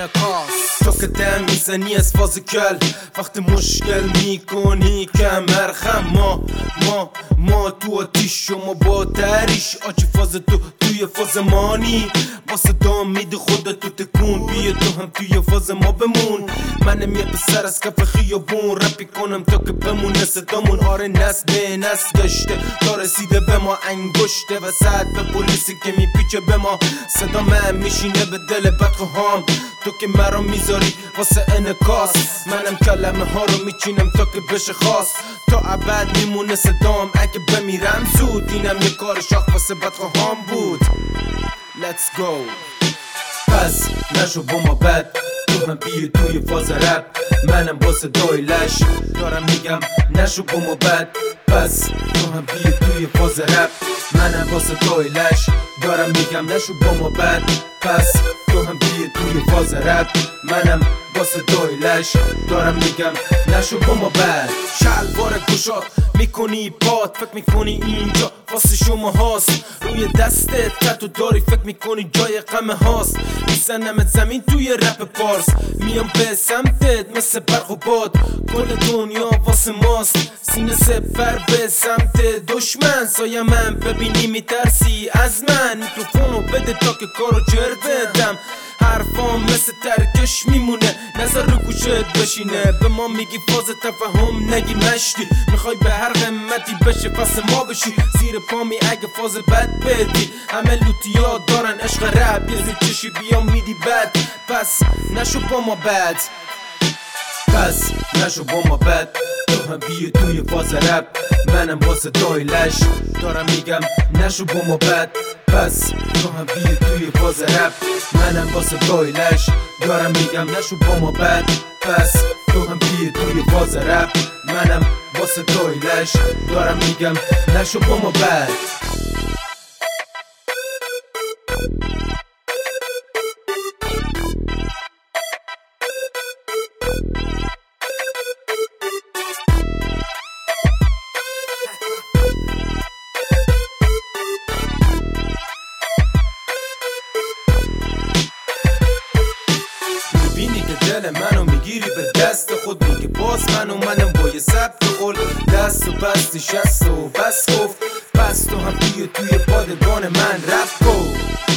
انعکاس. تو که دم میزنی از فاز کل وقت مشکل میکنی کمر خم. ما تو آتیش و ما با تریش آچی فاز تو توی فاز مانی واسه دام میده خودتو تکون. بیا تو هم توی فاز ما بمون. منم یه پسر از کف خیابون رپی کنم تا که بمونه صدامون. آره نسل به نسل گشته تا رسیده به ما انگشته وسط به پلیسی که میپیچه به ما. صدا من میشینه به دل بدخواهام تو که مرا میذاری واسه انعکاس. منم کلمه ها رو میچینم تا که بشه خاص. تا ابد میمونه صدام اگه بمیرم زود. اینم یه کار شاخ واسه بدخواهام بود. Let's go. پس نشو با ما بد تو هم بیا توی فاز رپ. منم با صدای لش دارم میگم نشو با ما بد. پس تو هم بیا توی فاز رپ. منم با صدای لش دارم میگم نشو با ما بد. پس تو هم بیا توی فاز رپ. منم با صدای لش دارم میگم نشو با ما بد. شلوار گشاد میکنی پات فکر میکنی اینجا واسه شما هاست. روی دستت تتو داری فکر میکنی جای غم هاست. میزنمت زمین توی رپ پارس. میام به سمتت مثل برق و باد. کل دنیا واسه ماست. سینه سپر به سمت دشمن. سایه من ببینی میترسی از من. میکروفونو بده تا که کارو جر بدم. حرفام مثل ترکش میمونه نظر رو گوشت بشینه. به ما میگی فاز تفهم نگی مشتی. میخوای به هر قیمتی بشه فاز ما بشی. زیر پامی اگه فاز بد بدی. همه لوتیا دارن عشق رپ. یه زیر چشی بیا میدی بد. پس نشو با ما بد. پس نشو با ما بد تو هم بیا توی فاز رپ. منم با صدای لش دارم میگم نشو با ما بد. پس تو هم بیا توی فاز رپ. منم با صدای لش دارم میگم نشو با ما بد. پس تو هم بیا توی فاز رپ. منم با صدای لش دارم میگم نشو با ما بد. میبینی که دل منو میگیری به دست خود. میگه باز منم با یه سبت خل. دست و بستی شست و بس گفت. پس تو هم توی پادگان من رپ کن.